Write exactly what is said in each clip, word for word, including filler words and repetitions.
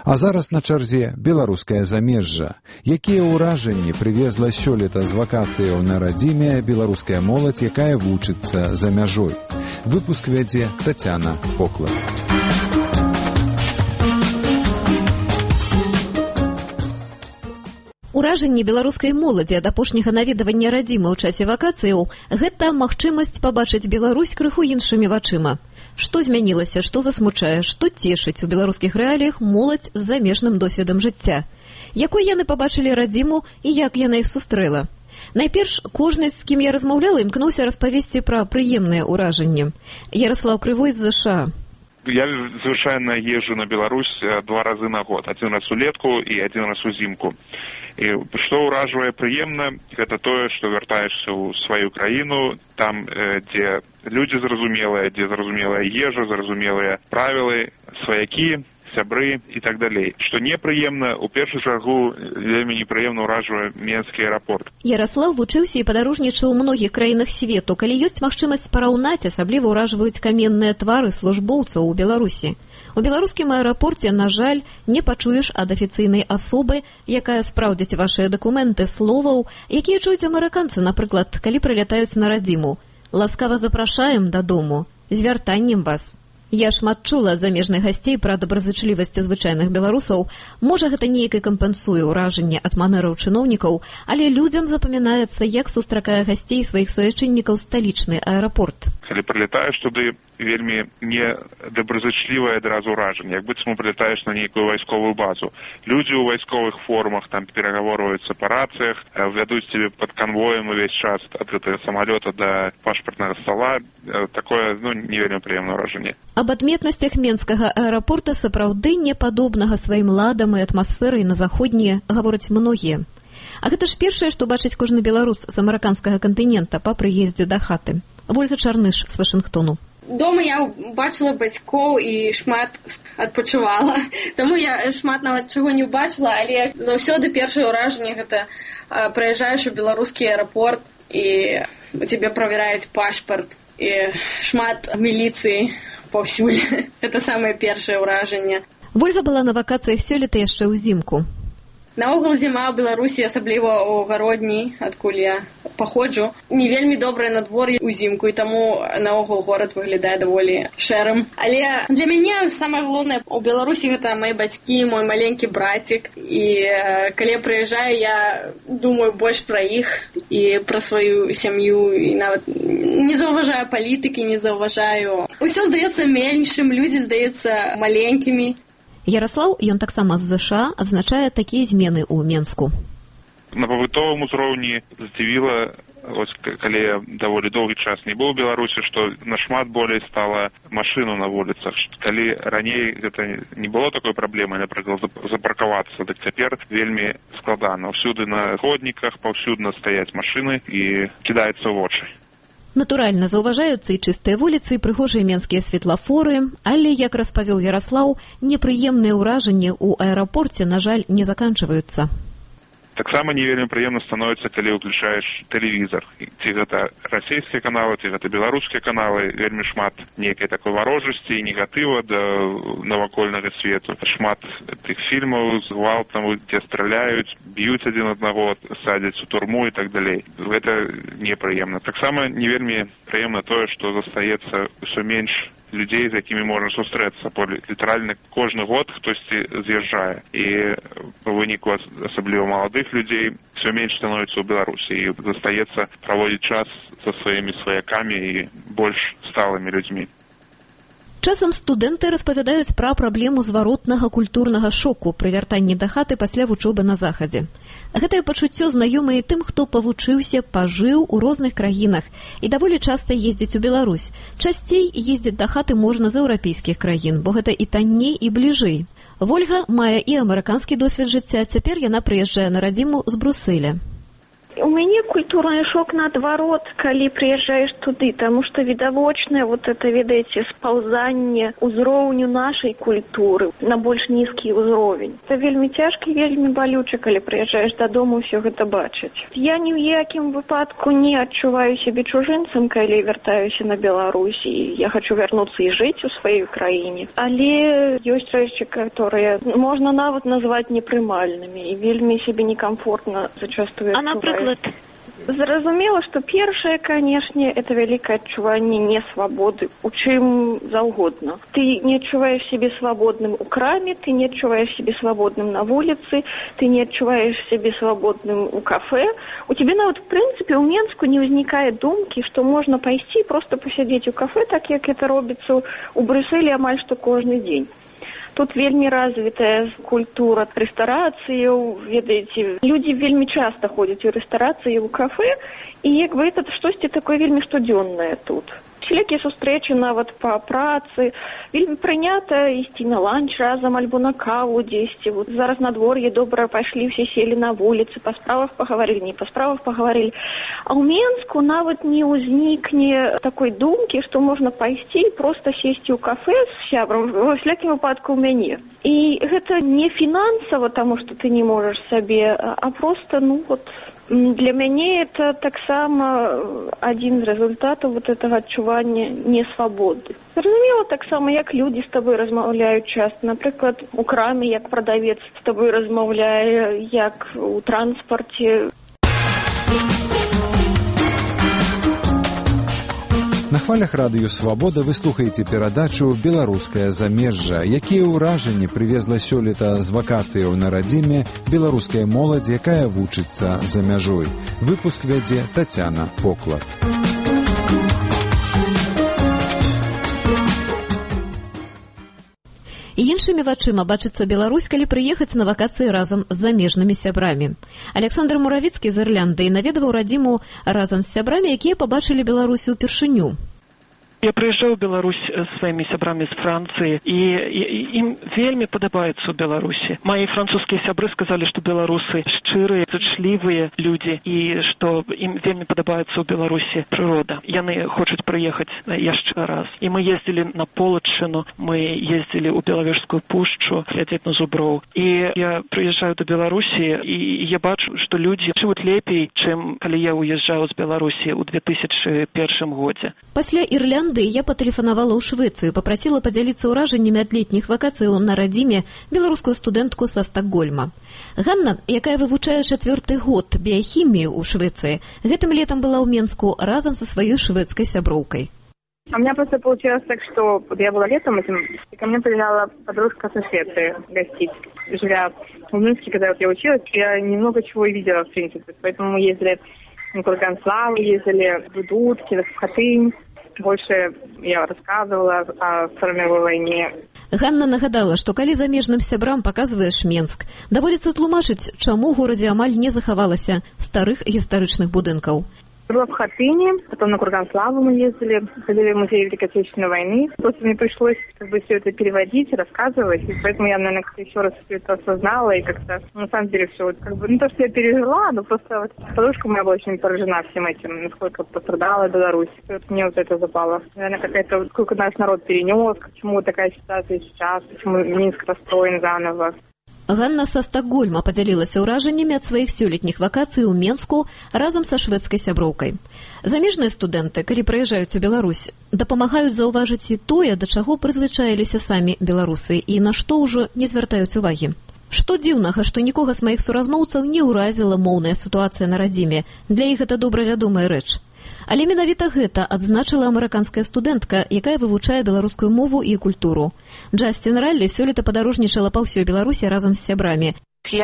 А зараз на чарзе беларускае замежжа. Якія ўражанні прывезла сёлета з вакацыяў на радзіме беларуская моладзь, якая вучыцца за мяжой? Выпуск вядзе Тацяна Поклад. Уражанне беларускай моладзі ад апошняга наведвання радзімы ў часе вакацыяў – гэта магчымасць пабачыць Беларусь крыху іншымі вачыма. Што змянілася, што засмучае, што цешыць у беларускіх рэаліях моладзь з замежным досведам жыцця? Якой яны пабачылі радзіму і як яна іх сустрэла? Найперш, кожны, з кім я размаўляла, імкнуўся распавесці пра прыемныя ўражанні. Ярослаў Крывой з ЗША. Я звычайна езжу на Беларусь два разы на год. Один раз улетку і один раз узімку. І што ўражвае прыемна, гэта тое, што вяртаешся ў сваю краіну, там, дзе людзі зразумелыя, дзе зразумелая ежа, зразумелыя правілы, сваякі, сябры і так далей. Што непрыемна, у першую чаргу вельмі непрыемна ўражвае Менскі аэрапорт. Ярослаў вучыўся і падарожнічаў у многіх краінах свету. Калі ёсць магчымасць параўнаць, асабліва ўражваюць каменныя твары службоўцаў у Беларусі. У беларускім аэрапорце, на жаль, не пачуеш ад афіцыйнай асобы, якая спраўдзіць вашыя дакументы, словаў, якія чуюць амерыканцы, напрыклад, калі прылятаюць на радзіму. Ласкава запрашаем дадому, з вяртаннем вас. Я шмат чула ад замежных гасцей пра добразычлівасць звычайных беларусаў. Можа, гэта неяк і кампенсуе ўражанне ад манераў чыноўнікаў, але людзям запамінаецца, як сустракае гасцей сваіх суайчыннікаў сталічны аэрапорт. Калі прылетаеш туды, вельмі не добразычлівае адразу ўражанне, як быццам прылетаеш на нейкую вайсковую базу. Людзі ў вайсковых формах там перагаворваюцца па рацыях, вядуць цябе пад канвоем увесь час ад гэтага самалёта да пашпартнага стола. Такое, ну, не вельмі прыемнае ўражанне. Аб адметнасцях Менскага аэрапорта сапраўды непадобнага сваім ладам і атмасферай на заходнія гавораць многія. А гэта ж першае, што бачыць кожны беларус з амерыканскага кантынента па прыездзе да хаты. Вольга Чарныш з Вашынгтону. Дома я бачыла бацькоў і шмат адпачывала. Таму я шмат нават чаго не ўбачыла, але заўсёды першае ўражанне гэта прыязджаеш у беларускі аэрапорт і у цябе правяраюць пашпарт і шмат міліцыі паўсюль. Гэта самае першае ўражанне. Вольга была на вакацыях сёлета яшчэ ўзімку. Наогул зіма ў Беларусі, асабліва ў гародні, адкуль я паходжу, не вельмі добрае надвор'е ўзімку, і таму наогул горад выглядае даволі шэрым. Але для мяне самае галоўнае ў Беларусі гэта мае бацькі, мой маленькі братик, і калі я прыязджаю, я думаю больш пра іх і пра сваю сям'ю, і нават не заўважаю палітыкі, не заўважаю. Усё здаецца меншым, людзі здаецца маленькімі. Ярослаў, ён таксама з ЗША, адзначае такія змены ў Менску. На пабытовым узроўні здзівіла, ось, калі я даволі доўгі час не быў у Беларусі, што нашмат болей стала машыну на вуліцах. Калі раней гэта не было такой праблемы, напрыклад, запаркавацца, дык цяпер вельмі складана. Ўсюды на ходніках, паўсюдна стаяць машыны і кідаецца ў вочы. Натуральна, заўважаюцца і чыстыя вуліцы, і прыгожыя менскія светлафоры, але, як распавёў Ярослаў, непрыемныя ўражанні ў аэрапорце, на жаль, не заканчваюцца. Таксама не вельмі прыемна становіцца, калі ўключаеш тэлевізор. Ці гэта расійскія каналы, ці гэта беларускія каналы, вельмі шмат нейкай такой варожасці і негатыва да навакольнага свету. Шмат тых фільмаў з гвалтам, дзе страляюць, б'юць адзін аднаго, садзяць у турму і так далей. Гэта непрыемна. Таксама не вельмі прыемна тое, што застаецца ўсё менш людзей, з якімі можна сустрэцца. Літаральна кожны год хтосьці з'язджае. І па выніку асабліва маладых людзей все менш становіцца ў Беларусі. І застаецца праводзіць час са сваімі сваякамі і больш сталымі людзьмі. Часам студэнты распавядаюць пра праблему зваротнага культурнага шоку пры вяртанні да хаты пасля вучобы на захадзе. Гэтае пачуццё знаёмае тым, хто павучыўся, пажыў у розных краінах і даволі часта ездзіць у Беларусь. Часцей ездзіць да хаты можна з еўрапейскіх краін, бо гэта і танней, і бліжэй. Вольга мае і амерыканскі досвед жыцця, цяпер яна прыязджае на радзіму з Брусэля. У мяне культурны шок наадварот, калі прыязджаеш туды, таму што відавочнае вот это, ведаеце, спаўзанне ўзроўню нашай культуры на больш нізкі ўзровень. Это вельмі цяжка і вельмі балюча, калі прыязджаеш дадому ўсё гэта бачыць. Я ні ў якім выпадку не адчуваю сябе чужынцам, калі вяртаюся на Беларусь, і я хочу вярнуцца і жыць у сваёй краіне. Але ёсць рэчы, которые можна нават назваць непрымальнымі, і вельмі сябе некамфортна зачастую адчуваю. А, напрыклад, зразумела, што першае, канешне, это вялікае адчуванне несвабоды, у чым заўгодна. Ты не адчуваеш сябе свабодным у краме, ты не адчуваеш сябе свабодным на вуліцы, ты не адчуваеш сябе свабодным у кафэ. У цябе нават, в прынцыпе, ў Менску не ўзнікае думкі, што можна пайсці проста пасядзець у кафэ, так як это робіцца ў Брюсселі амаль што кожны дзень. Тут вельмі развітая культура рэстарацыяў, ведаеце, людзі вельмі часта ходзяць у рэстарацыі, у кафэ, і як бы это штосьці такое вельмі штодзённае тут. Всякие сустрэчы нават па працы, вельмі прынята ісці на ланч разам альбо на каву дзесьці. Вот зараз надвор'е добра пайшлі, все сели на вуліцы, па справах пагаварылі, не па справах пагаварылі. А ў Менску нават не ўзнікне такой думкі, што можна пайсці і проста сесці ў кафе з сябрам, ва всякім выпадку ў мяне. І гэта не фінансава, таму што ты не можаш сабе, а просто, ну вот, для мяне это таксама адзін з рэзультатаў вот этого адчування несвабоды. Зразумела, таксама, як людзі з табой размаўляюць часта. Напрыклад, у краме, як прадавец з табой размаўляе, як у транспарце. На хвалях радыё «Свабода» вы слухаеце перадачу «Беларускае замежжа», якія ўражанні прывезла сёлета з вакацыяў на радзіме беларуская моладзь, якая вучыцца за мяжой. Выпуск вядзе Тацяна Поклад. І іншымі вачыма бачыцца Беларусь, калі прыехаць на вакацыі разам з замежнымі сябрамі. Александр Муравіцкі з Ірландыі наведаваў радзіму разам з сябрамі, якія пабачылі Беларусь упершыню. Я прыязджаў у Беларусь з сваімі сябрамі з Францыі, і, і ім вельмі падабаецца ў Беларусі. Мае французскія сябры сказалі, што беларусы шчырыя, зычлівыя людзі, і што ім вельмі падабаецца ў Беларусі прырода. Яны хочуць прыехаць яшчэ раз. І мы ездзілі на Полачыну, мы ездзілі ў Белавежскую пушчу, глядзець на зуброў. І я прыязджаю да Беларусі, і я бачу, што людзі жывуць лепей, чым калі я уязджаў з Беларусі ў две тысячы першым годзе. Пасля Ірлянды я патэлефанавала ў Швецыю, папрасіла падзяліцца ўражаннямі ад летніх вакацыяў на радзіме беларускую студэнтку са Стакгольма. Ганна, якая вывучае чацвёрты год біяхімію ў Швецыі, гэтым летом была ў Менску разам са сваёй шведскай сяброўкай. У меня просто получилось так, что я была летом этим, и ко мне приезжала подружка со Швеции гостить. Живя в Минске, когда вот я училась, я немного чего и видела, в принципе. Поэтому мы ездили на Курганславу, ездили в Дудки, в Хатынь. Больше я рассказывала о Второй мировой войне. Ганна нагадала, што калі замежным сябрам паказваеш Менск, даводзіцца тлумачыць, чаму ў горадзе амаль не захавалася старых гістарычных будынкаў. Была в Хатыне, потом на Курганславу мы ездили, ходили в музей Великой Отечественной войны. Просто мне пришлось как бы все это переводить, рассказывать, и поэтому я, наверное, как-то еще раз все это осознала, и как-то, на самом деле, все вот как бы, ну, то, что я пережила, но просто вот подружка моя была очень поражена всем этим, насколько пострадала Беларусь. И вот мне вот это запало. Наверное, какая-то, сколько наш народ перенес, почему такая ситуация сейчас, почему Минск расстроен заново. Ганна са Стакгольма падзялілася ўражаннямі ад сваіх сёлетніх вакацый у Менску разам са шведскай сяброўкай. Замежныя студэнты, калі прыязджаюць у Беларусь, дапамагаюць заўважыць і тое, да чаго прызвычаіліся самі беларусы і на што ўжо не звяртаюць увагі. Што дзіўнага, што нікога з маіх суразмоўцаў не ўразіла моўная сітуацыя на радзіме. Для іх гэта добра вядомая рэч. Але менавіта гэта адзначыла амерыканская студэнтка, якая вывучае беларускую мову і культуру. Джастин Раллі сёлета падарожнічала па ўсёй Беларусі разам з сябрамі.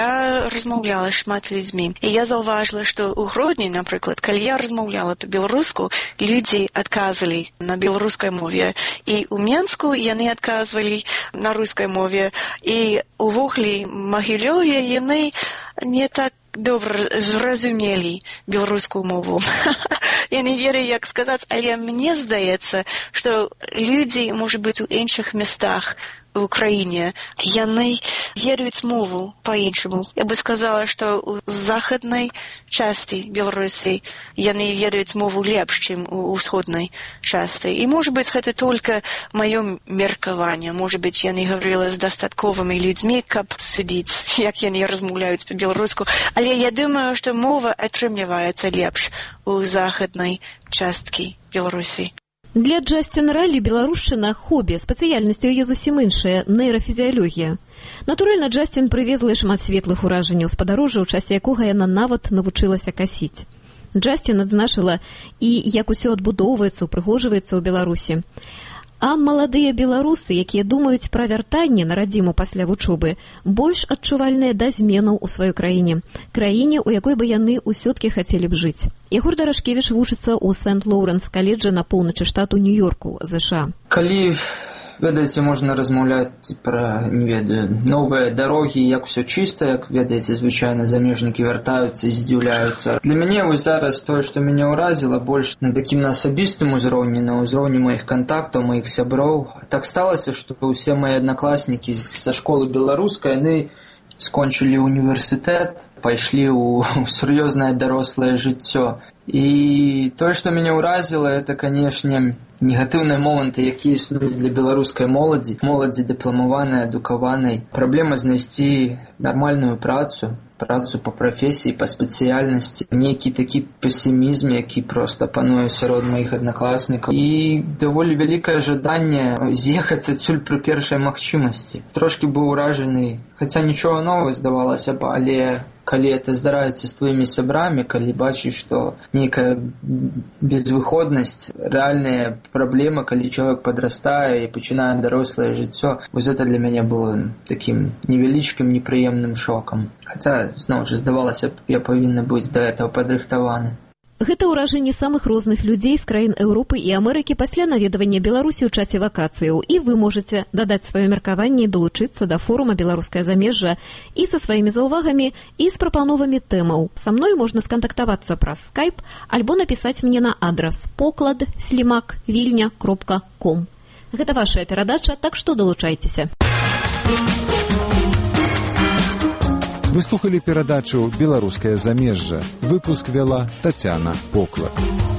Я размаўляла шмат людзьмі, і я заўважыла, што ў Гродні, напрыклад, калі я размаўляла па-беларуску, людзі адказвалі на беларускай мове, і ў Менску яны адказвалі на рускай мове, і увогуле Магілёве яны не так добра зразумелі беларускую мову. Я не верю, як сказаць, але мне здаецца, што людзі, можа быць, у іншых местах в Украине, яны ведают мову по-іншому. Я бы сказала, что у західнай части Беларуси яны ведают мову лепш, чем у усходной части. И, может быть, это только мое меркование. Может быть, я не говорила с достатковыми людьми, как судить, как яны размовляют по-белоруску. Але я думаю, что мова отрымливается лепш у західнай частки Беларуси. Для Джастина Раллі беларушчына хобі, спецыяльнасць у яе зусім іншая – нейрафізіялогія. Натуральна, Джастин прывезла шмат светлых уражанняў з падарожжа, у часе якога яна нават навучылася касіць. Джастин адзначыла і як усё адбудоўваецца, упрыгожваецца ў Беларусі. А маладыя беларусы, якія думаюць пра вяртанне на радзіму пасля вучобы, больш адчувальныя да зменаў у сваёй краіне, краіне, у якой бы яны ўсё-ткі хацелі б жыць. Ягор Дарашкевіч вучыцца ў Сент-Лоуренс каледжа на поўначы штату Нью-Йорку, ЗША. Калі, ведаеце, можна размаўляць пра, не ведаю, новыя дарогі, як усё чыста, як, ведаеце, звычайна замежнікі вяртаюцца і здзіўляюцца. Для мяне вось зараз тое, што мяне ўразіла, больш на такім на асабістым узроўні, на ўзроўні маіх кантактаў, маіх сяброў. Так сталася, што ўсе мае аднакласнікі са школы беларускай, яны скончылі універсітэт, пайшлі ў сур'ёзнае дарослае жыццё. І тое, што мяне ўразіла, это, канешне, негатыўныя моманты, якія існуюць для беларускай моладзі, моладзі дыпламаванай, адукаванай. Праблема знайсці нармальную працу, працу па прафесіі, па спецыяльнасці, нейкі такі песімізм, які проста пануе сярод маіх аднакласнікаў. І даволі вялікае жаданне з'ехаць адсюль пры першай магчымасці. Трошкі быў уражаны, хаця нічога новага здавалася б, але калі это здараецца з твоімі сябрамі, калі бачыш, што нейкая безвыходнасць, рэальная праблема, калі чалавек падрастае і пачынае дарослае жыццё, вось гэта для мяне было такім невялічкім непрыемным шокам. Хаця, зноў жа, здавалася б, я павінна быць да гэтага падрыхтаваны. Гэта ўражанні самых розных людзей з краін Еўропы і Амерыкі пасля наведвання Беларусі ў часе вакацыяў. І вы можаце дадаць сваё меркаванне і долучыцца да форума «Беларускае замежжа» і са сваімі заўвагамі, і з прапановамі тэмаў. Са мной можна скантактавацца праз скайп альбо напісаць мне на адрас поклад слімак вільня кропка ком. Гэта вашая перадача, так што далучайцеся. Вы слухали перадачу «Беларускае замежжа». Выпуск вела Тацяна Поклад.